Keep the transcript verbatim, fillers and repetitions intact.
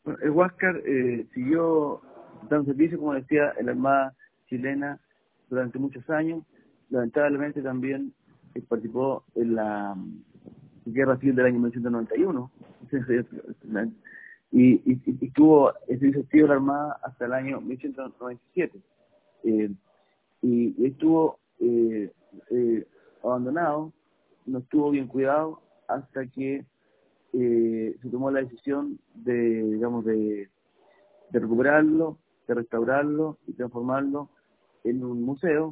Bueno, el Huáscar eh, siguió dando servicio, como decía, en la Armada chilena durante muchos años. Lamentablemente también eh, participó en la mm, Guerra Civil del año mil novecientos noventa y uno y, y, y, y estuvo en servicio activo en la Armada hasta el año mil novecientos noventa y siete. Eh, y, y estuvo eh, eh, abandonado, no estuvo bien cuidado hasta que eh, se tomó la decisión de, digamos, de, de recuperarlo, de restaurarlo y transformarlo en un museo